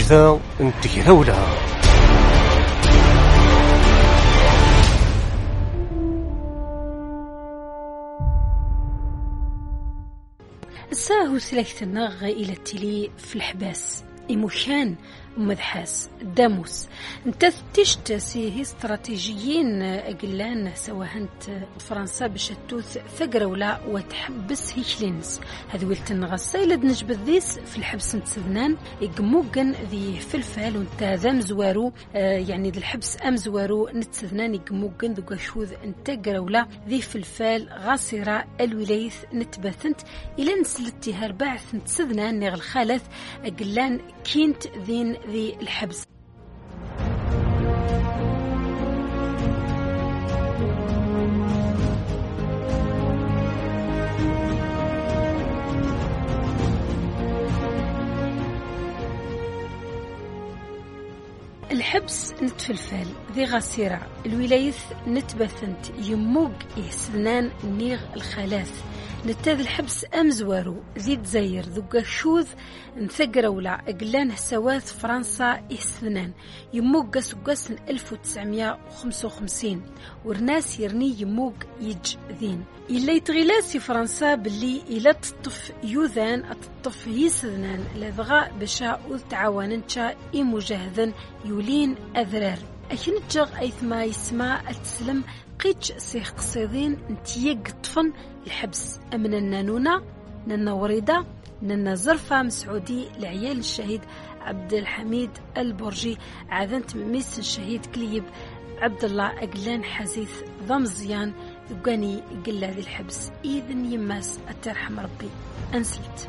كذا انت ثولة. الساهو سلكتنا إلى التلي في الحباس إموشان ومدحاس داموس انت تشتسي استراتيجيين أقلان سواهنت فرنسا باش توث ثقرولة وتحبس هيكلينز هذا ويلتن غسايلد نجبد ذيس في الحبس نتسذنان يقموقن ذي فلفل وانت ذا مزوارو يعني ذي الحبس أمزوارو نتسذنان يقموقن ذو قشوذ انت قرولة ذي فلفل غاصرة الولايث نتبثنت إلى نسلتي هالبعث نتسذنان نغ الخالث أقلان كينت ذين ذي الحبس. الحبس نتفلفل ذي غاسرة الولايث نتبثنت يموق يسنان نيغ الخلاث نتاذ الحبس أمزوارو ذي تزاير ذوقا شوذ نثقروا أقلان سواث فرنسا إحسنان يموق سقاس 1955 ورناس يرني يموق يج ذين إلا يتغلاسي فرنسا باللي إلا تطف يوذان تطف يسذنان لذغاء بشاء تعاوننشا إمجهذا يولين أذرار أكنتجغ أيثما يسمى التسلم قيتش سيخ قصيدين انتيق طفن الحبس أمن النانونة ننا وريدة ننا زرفة مسعودي لعيال الشهيد عبد الحميد البرجي عذنت مميس الشهيد كليب عبد الله أقلان حزيث ضمزيان ذقاني قلا ذي الحبس إذن يماس الترحم ربي أنسلت.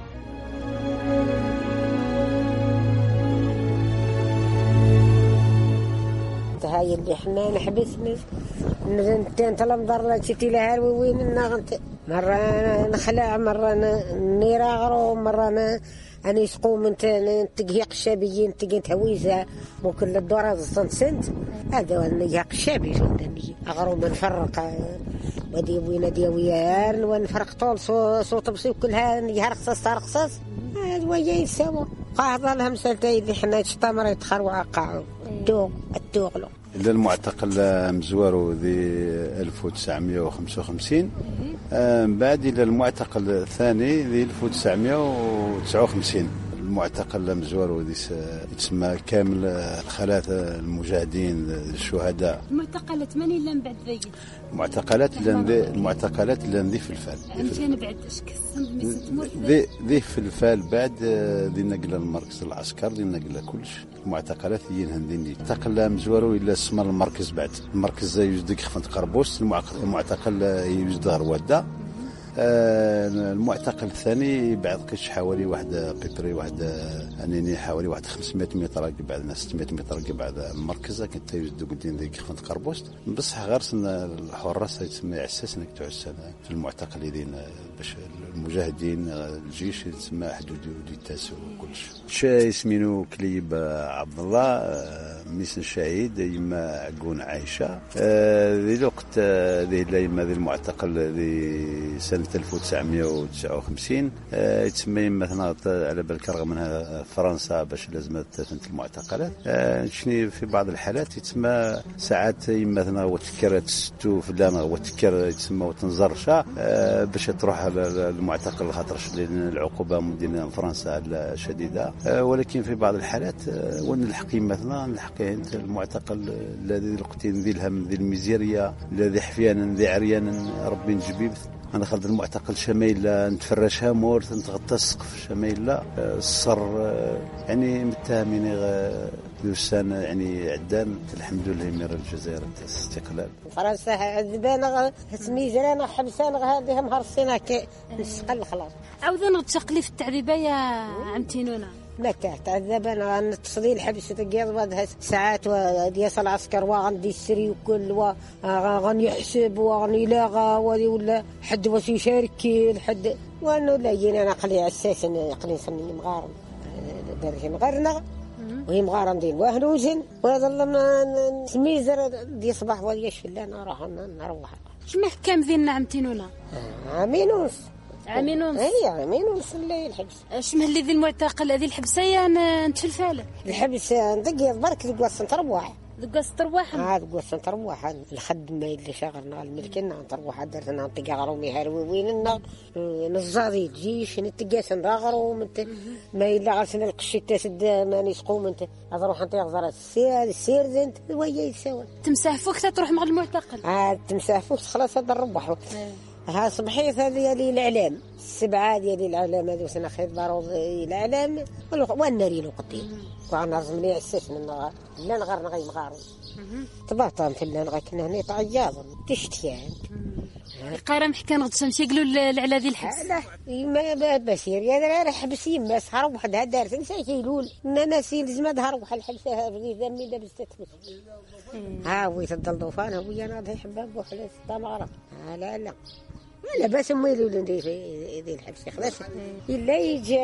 هاي اللي احنا نحبسنا نتين تلمضر لا تشتي لها وين النغنت مرة نخلع مرة نيراغرو مرة أنا يسقو من تقيق الشابيين تقيت هويزة وكل الدورة سنت هذا ونيق الشابي أغرو بنفرق ودي وين ديويان ونفرق طول صوت بصي كلها نجهر قصص رقصص هذا ويا يسوى قاعدة لهم سلتي اللي حنا تشتمر يتخروا عقاعو التوغلو إلا المعتقل مزوارو ذي 1955 بعد إلى المعتقل الثاني ذي 1959 المعتقل مزوارو ذي يتسمى كامل الخلاثة المجاهدين الشهداء. المعتقلات من إلا بعد ذي المعتقلات اللي ذي في الفال أنت بعد ذي في الفال بعد ذي نقل المركز العسكر ذي نقل كلش المعتقلات ينهنديني تقل مزوارو إلا اسم المركز بعد المركز يجدك خفنت قربوس المعتقل يجد غروادة المعتقل الثاني بعد قش حوالي واحد بيبري واحد انني حوالي واحد 500 متر بعد 600 متر بعد المركز كنت يجدو قدين ذيك خفنت قربوس بصح غير الحراس يتسمى عساس انك تعس في المعتقلين باش المجاهدين الجيش يتسمى حدودي وديتاس وكلش شا يسمينو كليب عبد الله ميسن شهيد يما عقون عايشه ذي الوقت ذي يما ذي المعتقل ذي سنه 1959 يتسمى مثلا على بالك رغم منها فرنسا باش لازمت ثنت المعتقلات شني في بعض الحالات يتسمى ساعات مثلا وتكر تستو فلان وتكر يتسمى وتنزرشا باش تروح على المعتقل خاطرش لان العقوبه مدينه فرنسا شديده ولكن في بعض الحالات ونلحقي مثلا نلحقي المعتقل الذي القتين ذي الهم ذي الميزيريا الذي حفيانا ذي عريانا ربي نجبيب أنا خلد المعتقل شميلة نتفرشها مورث نتغطى السقف شميلة الصر يعني متهمين يوسان يعني عدان الحمد لله من الجزائر استقلال فرنسا عذبانا اسمي زرانا حبسان هذه مهرسينا كي نسقل خلاص عاوذا نتشقلي في التعذيبه يا عمتينونا ما تعذبنا نتصدي الحبس تقيض وهذا ساعات ودياس العسكر وغندي السري وكل وغن يحسب وغن يلاغى ولا حد وش يشارك حد وانه لا يجينا نقلي اساسا يقلي سني مغارم درجه مغارنا وهي مغارم دين واهلوزن ويظل سميزر دي صباح وليش في الله نروح كما كام ذينا عمتينونا عامينوس عامين ونص. اي عامين ونص اللي الحبس. شمه اللي ذي المعتقل هذه الحبسيه نتشلفها له الحبس ندق برك ذق وسط ربواح ذق وسط ربواح ذق وسط ربواح الخدمه اللي شغلنا الملكنا تروح درنا نطق غرومي هاروين نزادي الجيش نتقاس نراغرو ما الا غسل القشيته سد ما نسقوم انت اروح انت غزر السير زنت ويا يساوي تمسح فوق تروح مع المعتقل تمسح فوق خلاص هذا الربح ها صبحيت هذه لي الاعلام السبعه ديال الاعلام هذو سنه خير باروض الاعلام والناري لو قديم وانا رزمني عساس من النهار لا نغار نغي مغارو تباطم في اللان كنا هنا طعياض تشتيان القرام حكى نغدسم يقولوا على ذي الحبس لا ما بشير يا راه حبس يما صار واحد هدار تنسى يقول ان ناسي لازم ظهر واحد الحبسه في ذمي دابا استتفت ها وي تضلوفان هو انا ذي حباب وحلاس طمغره لا لا بس ميلوا لندي في الحبس خلاص الا يجي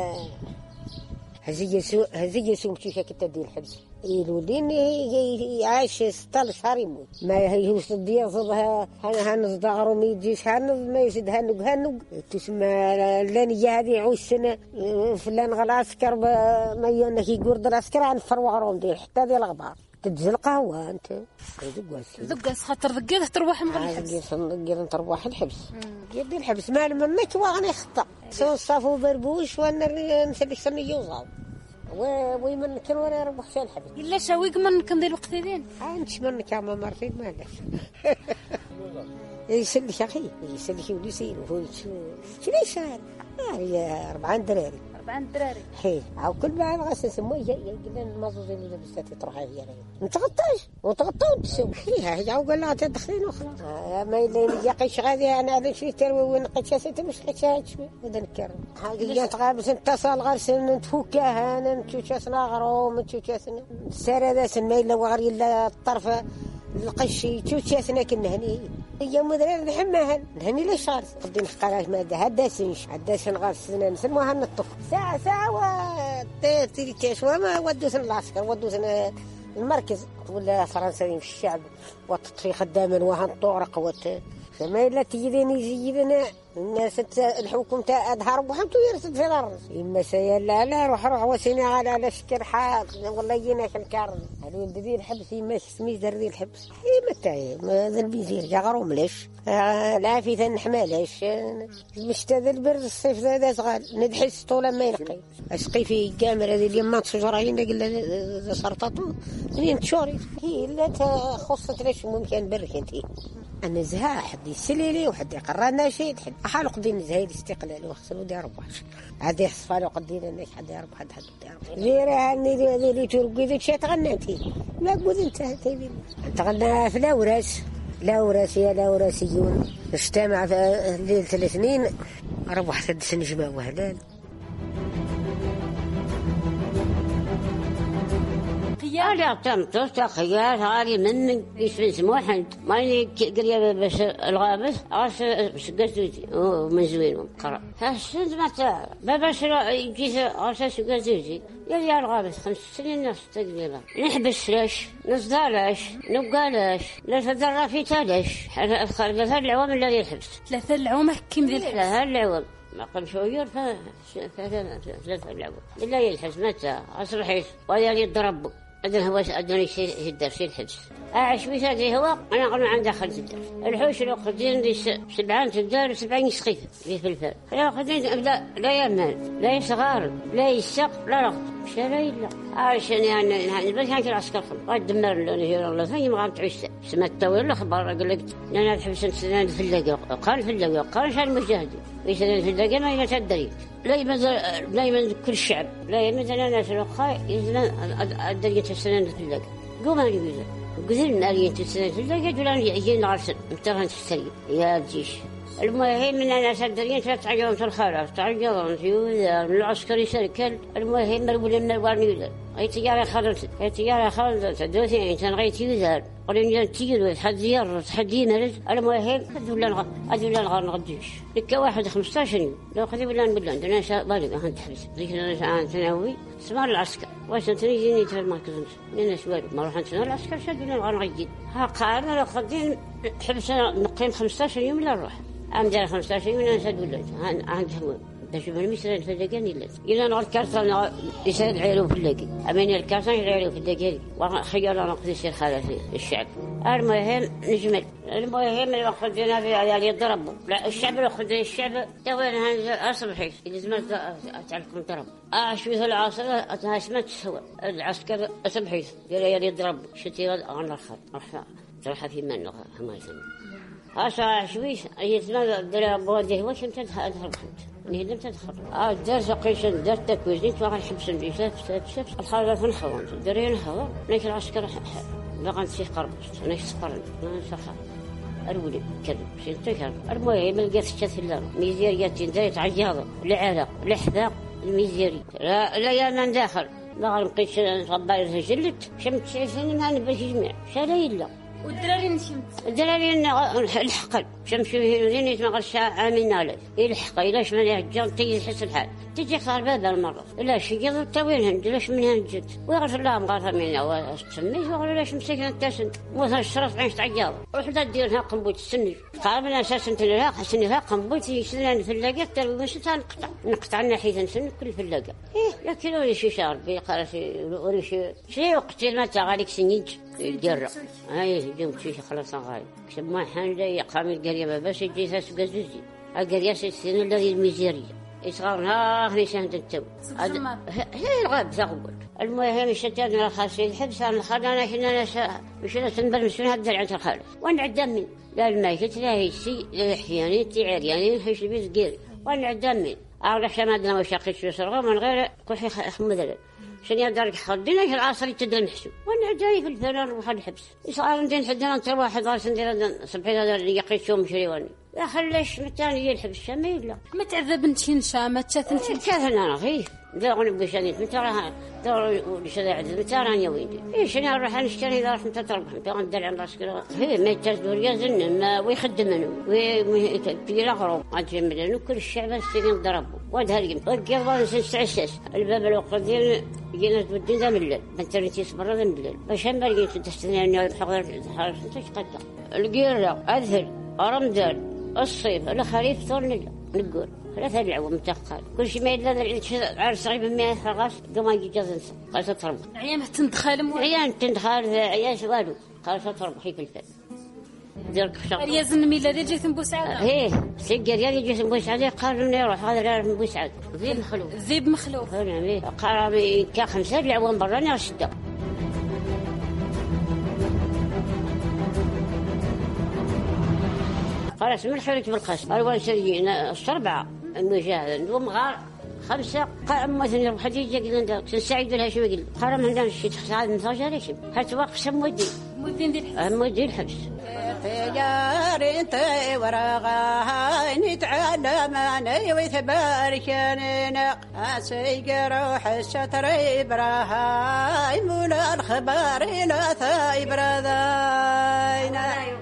هزي يسوم كيف كتدير الحبس يقولين يعيش 16 شهر يموت ما يهوش ديال صدها هنز دغرو ما يجيش هنز ما يزيد هنق تسمى لانيه هذه يعوش سنه فلان غلاسكر ما ينك يقول العسكر عن فروع روم ديال حتى ديال الغبار تدزل قهوه انت دقاس خاطر دقيت تروح من الحبس دقيت تروح الحبس يدي الحبس مال منك واغني خطا سو صافو بربوش وانا نسلك سنه يوزاو ويمن كل ورا يربح في الحبس الا شاويق من كندير وقت ذين انت من كما مرتين مالك يسلك اخي يسلك وليسين شنو يسال يا 4 دراري حي او كل بعض غاس سموه يقدر المازوزين اللي لبستها تروح هي نتغطاش وتغطاو تسوي هي او قال لها تدخلين وخلاص ما يلين يقيش غادي انا هذا شي تروي ونقيتها ست مش قيتها شوي بدا نكرر هذه تغابس اتصال غرسن نتفكها انا نتوشاسنا غروم نتوشاسنا السرادات ما الا وغير الا الطرف القشي توشاسنا كنا هني هي مدري نحماها هني ليش صار قدين حقاش ما هداسن غرسنا نسموها نطف ساعة وتيريكاش وما ودوسن العسكر ودوسن المركز ولا فرنساويين في الشعب وتطفي خداما وهن طورق فما إلا تجدين يزيدنا الناس الحكومة أظهر بحمتو يرسد في الأرض إما سيلا لا روح وسينا على شكر حاق والله يناك الكارن هلو ندي الحبس إما سمي ذي الحبس هي متى ما ذا البيزير جاغرو مليش العافية نحمالش مشتاذ البرد الصيف ذا صغال ندحس طولا ما ينقي أسقي في كاميرا ذي اليمات شجرين قل سرطاتو منين تشوري هي لا تخصت ليش ممكن برك انتي أنا زها حد يسلي وحد يقررنا شيء حد حالق دين زهيد الاستقلال وخسروا دي ربح هذا يحصفالو قدينا الناس حد يربح حد يربح زيرا هني ذي ترقي ذي شيء تغنيتي لا قود انت انت غنى في الأوراس يا الأوراسيون اجتمع في ليلة الاثنين ربح 3 سنين جماع وهلال أنا تمت خيار هاري من يسمى سموحن ماني قريبة بس الغابس عاش سقزوتي ومن زوينهم قرأ هالسنة متى ببشر يجيس عاش سقزوتي يا الغابس 5 سنين نفس تقريبا نحبس ليش نصدارش نبقالاش لا تدرى في تالش ثلاث العوام اللي يحبس 3 العوام كم ذي الحبس 3 العوام ما قبل شوية 3 العوام إلا يلحس متى أصبحيت ويا يضربوا أدنى هو أدنى شيء الدرس الحبس أعيش بيسادي هو أنا قلنا عند داخل الدرس الحوش لو قدين دي 7 تدار 70 سخيفة في الفرق لا قدين لا يمال لا يصغار لا يسق لا رغط مش لا يلا عشان يعني بس كانت العسكر قد دمر لنا الله ثاني ما قامت عيش سمعت طويل الأخبار قال لك أنا الحبس سنان في اللقاء قال شان المجاهدين ويسنان في اللقاء ما يتدري لا يمد كل الشعب لا يمد أنا سلوخاء يزن الدرجة السنان في اللقاء قوم أنا يقول قذل ناري السنان في اللقاء دولا يجين غرسن متغن في السرير يا الجيش المهم من أنا سدرين 3 يوم في الخارج 3 يوم يوزر من العسكري سركل المهم مربول من الوارن يوزر أي تجارة خالصة دوثين تنغيت يوزر قلنا تيجي حد زيارة حد يمرض المهم أدولا الغار نغديش لك واحد 15 يوم لو خذي ولا نقول له أنا شاء بالغ أهان تحبس ذيك أنا ثانوي سمار العسكر واش تنيجيني في المركز من شوال ما راح نتنا العسكر شادونا الغار نغيد ها قال لو خدين حبس نقيم 15 يوم لا نروح عام دار 15 من أسد ولد عندهم بشوف المسرين في اللقاني لات إلا نغر كارتان يسال عيلو في اللقي أمين الكارتان يعيلو في اللقي وخيال أنا قد يصير خالة في الشعب. المهم نجمل المهم الوقت جينا في عيال يضربوا لا الشعب الوقت الشعب توين هنزل أصبحي لازم تعرفون ضرب شوية العاصرة أتهاشمت سوا العسكر أصبحي عيال يضربوا شتي أنا خال راح في منه هم يسمون هذا شويش يتنا درا بوده واش انت تدخل نهدم تدخل درس قيشن درس تكويزين توقع حبس بيسات الخالة نخوان درين هوا ليش العسكر لقى نسيح قربست نيش سقرن نسخة أرولي كذب شنتكر المهم لقيت الشثلان ميزيريات دريت عجابة العراق الحذاق الميزيري لا يا من داخل لا لقيت صباير جلت شمت شايفين ما نبغي جميع شاليلا والدراري نشمت الدراري الحقل شمشوا هنا يتمغل عامين عليه يلحق إلاش من يهجر تيجي تحس الحال تيجي صار بابا المرة إلاش يقضي التوين ليش من هنجد ويغفر لهم غارها منا وتسميه وقال ليش مسكنا التاسن مثلا الشرف عيش تعجاب وحدا ديرها قنبوت السنج قال من أساس أنت لها حسن لها قنبوت يسنان في اللاقة ترى مش نقطع ناحية نسن كل في اللاقة لكن ولي شي شهر بيقال ولي شي وقت ما تغاليك سنيج جرة هاي جم شيء خلاص غاي كتب ما حان جاي قام القرية ما باش يجي ساس جزوزي القرية السنة الذي الميزيرية يصغرها هني شهد التو هي الغاب تقول المهم الشتات من الخاص الحبس أنا خلنا إحنا مشينا تنبر مسونا هبدل عند الخالص ونعدم من لا الميت لا هيسي لا حياني تعرياني هيش البيت قيري ونعدم من أغلى شمادنا وشاقي شو سرغة من غير كل شيء خمدلل عشان يقدر يخدنا في العصر يتدل محسوب وانا جاي في الفنان وخد الحبس يصير ندين حدنا نتر واحد راس ندير صبحي هذا اللي يقيت شو مشريواني لا خليش متاني يلحب الشميل لا ما تعذب انتين شامة تاثن انا غير لا غني بشانيت متاها دور لشذا عدل متاراني ويدي ايش انا نروح نشتري اذا رحت تطربح تندل عند راسك هي ما يتزور يزن ما ويخدمنه ويجي الاغرب اجمل كل الشعب السجن ضربوا وادهرجم والقبل نستعسس الباب القديم جينا تودين ذا من الليل انترنتي صبر ذا من الليل باش ما لقيت تستنى اني حضر حارس انت قد القيره اذهل رمضان الصيف الخريف ثور نقول ثلاثة العوام متأخر كل شيء ما يلا عرس صعيب 100 غاس قام يجي جزنس قال تطرب عيان تندخل عيان تندخل عيان شوالو قال تطرب حي في الفن ديرك شغل رياض الميلاد جيت نبوسعادة ايه سجل رياض جيت نبوسعادة قالوا لنا يروح هذا لا نبوسعادة ذيب مخلوف نعم قال كا 5 العوام براني 6 خلاص من حريت بالقصد قالوا سرجينا 4 المجاهد ندوم غار 5 قام مثلا حديجه قلنا سعيد لها شو يقول قال من شي تخسر من فجرش حتى وقف مودي مودي الحبس تجار انت ورغاها نتعلم انا ويتباركنا اسيق روح الشطر ابراهيم ولا الخبر لا ثايب رذاينا